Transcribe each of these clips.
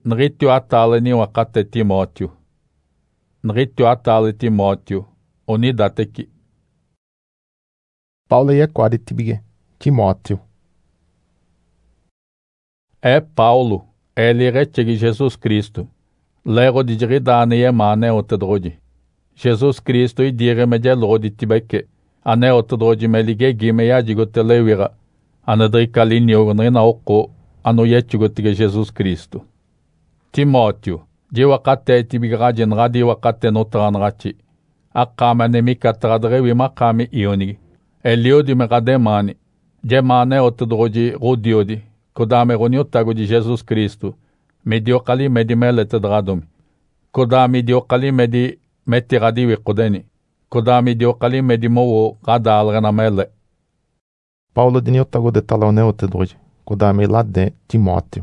Nritio atale wakate Timóteo. Nritio atale Timóteo. Onidateki. Paulo e quare tibige. Timóteo. Paulo, ele retegi Jesus Cristo. Lego di giridane e mane otedrogi. Jesus Cristo i dire me gelodi tibeke. Ane otedrogi me lige gime ya jigote lewira. Anadri kalini ognrina oko. Anu yechugotige Jesus Cristo. Timóteo, di wakate tibigrajen radi wakate notranrachi. Akkamane mikatradre wimakami ionigi. Eliodi me rademani. Gemane otedrogi rodiodi. Kodame roniotago di Jesus Cristo. Mediokali medi melete dradumi. Kodami diokali medi metiradi wikodeni. Kodami diokali medi mowo gada alrena mele. Paulo diniotago de taloneo tedrogi. Kodame lade Timóteo.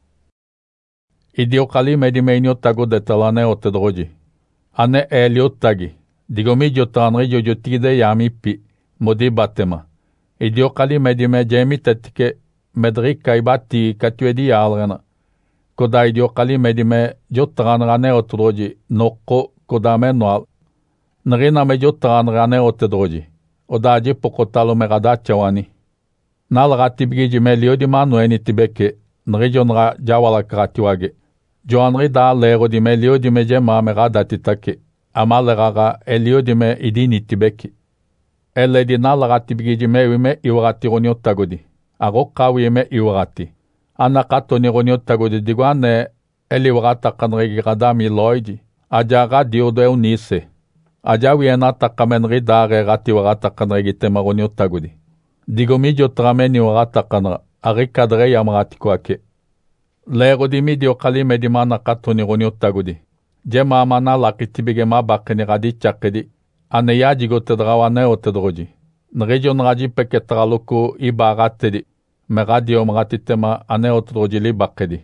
Idiokali medi meniotago de taloneo tedrogi. Ane eliotagi. Digomi jotanre jojotide yamipi. Modi batema. Idiokali medi mejemi tetike. Medrik kaibati katuedi alrena. Koda idiokali medime jotranrane otrodji nokko kodame noal. Nrina me jotranrane otedroji. Odaji pokotalo me radachawani. Nal ratibgiji me liodi manueni tibeke. Nrijonra jawala kratiwage. Joanri da lero di me liodi me jema me radatitake. Amaleraga eliodi me idini tibeke. Elle di nal ratibgiji me wime iwratironio tagodi. Agokawi me iwrati. Anakato ni roniotago de diguane eliwrata kanregi radami loidi. Ajaga diode unise. Ajawi enata kamenri dare ratiwrata kanregi tema roniotago di. Digomidio trameni wrata kanra. Arikadre yamratikoake. Lero di midio kalime di manakato ni roniotago di. Jema amana lakitibige mabakeni radichakedi. Aneyajigo tedrawane otedroji. Nregion raji peketraluku ibaratedi. Me radio mratitema ane otedroji li bakedi.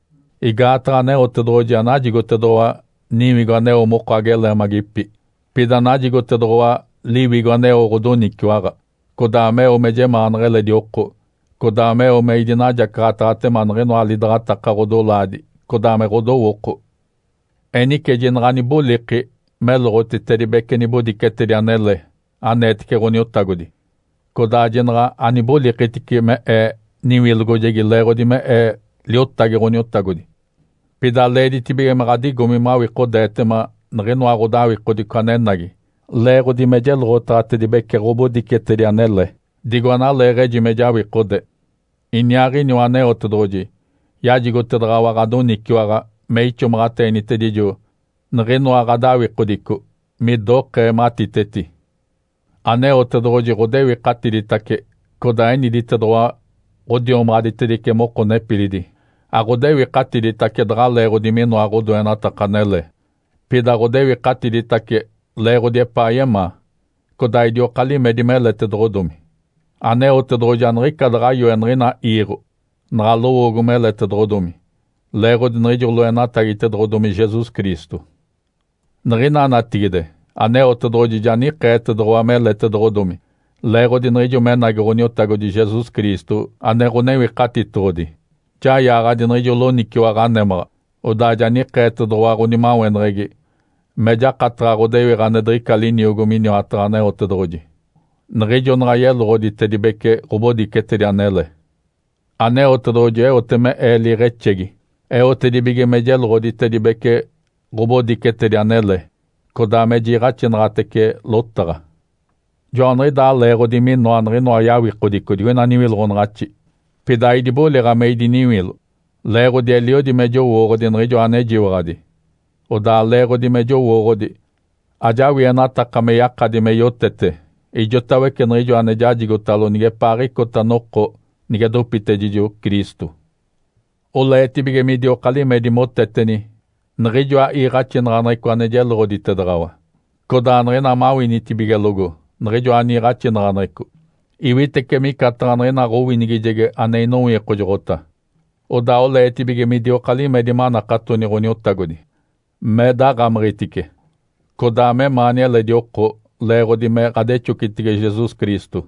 Igatra ane otedroji anajigo tedroa nimigo ane omoko agele magipi. Pida najigo tedroa liwigo ane orodoni kiwara. Kodame omejema anrele dioko. Kodame omeidinaja kratrate manreno alidrata karodoladi. Kodame rodo woko. Enike jenrani boleke melrote teribekeni bodikete anele. Anetike roniotagodi. Koda jenra aniboli ketike me niwilgo jegi lero di me liottage roniotagodi. Pida ledi tibige maradi gomi mawi kodetema nreno arodawi kodi kanenagi. Lero di mejel rotate di beke robo di kete di anelle. Digwana le regi mejawi kode. Inyari nywane otodroji. Yaji gotedrawa radoni kiwara meicho marate enite dijo. Nreno aradawi kodiko. Midoke matiteti. Ane otedroji rodewi katidi take. Kodaeni di tedroa rodi omradite ke moko nepilidi. A rodewi katidi take dra le rodi meno a rodo enata kanele. Pida rodewi katidi take le rodi payema. Kodai dio kali medimele tedrodumi. Ane otedroji anrika dra yo enrina iro. Nralo ogumele tedrodumi. Le rodi nrijolo enata i tedrodumi Jesus Cristo. Nrina natigide. Ane otedroji jani tedroa mele tedrodumi. Lero di nrijo mena groniotago di Jesus Cristo. Ane ronewi kati trodi. Cha yara di nrijo lo nikiwa ranemra. Oda jani tedroa ronima wenregi. Meja katra rodewi ranedri kalini ogominio atrane otedroji. Nrijo nrayel rodi tedibeke robodi ketedi anele. Ane otedroji oteme eli rechegi. Otedibige mejel rodi tedibeke robodi ketedi anele. Kodame jirachin rateke lottara. Joanri da lero di min no anri no ayawi kodiko di wena niwil ronrachi. Pidai di bo lera mei di niwil. Lero di elio di mejo woro di nrijo ane jiwaradi. O da lero di mejo woro di. Ajawi enata kame yakka di meyo tete. Ijotawe ke nrijo ane jajigo talo nige pari kota noko nige dopite jijo Kristu. O le tibige midio kalime di moteteni. Nrijo a irachin ranreko ane jel rodi tedrawa. Koda anrena mawi ni tibige logo. Nrijo a irachin ranreko. Iwite kemi katra anrena rowi nigi jege ane ino ye kojorota. Oda ole tibige midio kalime di mana kato ni roniotagodi. Meda gamritike. Koda me mania le dioko le rodi me radecho kitige Jesus Kristo.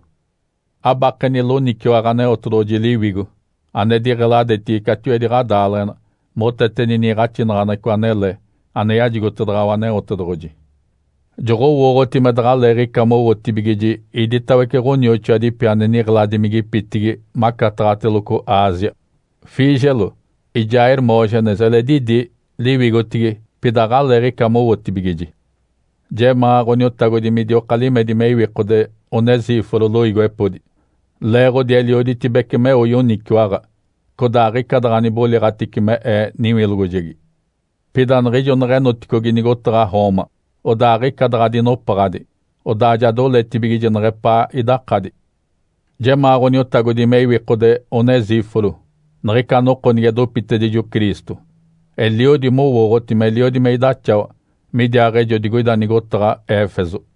Abakeni lo nikyo arane otroji liwigo. Ane di relade ti katue di radalena. Motete ni rachinrana kwanele, aneyaji gotedrawане otedroji. Jogo wogoti medraleri kamo otibigiji, iditaweke ronyocho adi pianeni gladimigi pitigi, makatrateluko Asia. Fijelo, ijair mojenes eledidi, livigotigi, pidagali kamo otibigiji. Jema ronyotago midio kalime di meiwekode, onezi fololo epodi. Lego di eliodi tibekeme oyonikwara. Kodari kadrani boli ratikime niwilgojegi. Pidan region renotikogi nigotra homa. Odari kadradi no paradi. Odajado letibigijin repa idakadi. Jema ronyotago di meiwekode onezi folo. Nrikano konyedo pitedijo Kristo. Eliodi mo wogoti me eliodi meidachao. Media regio di guida nigotra Efeso.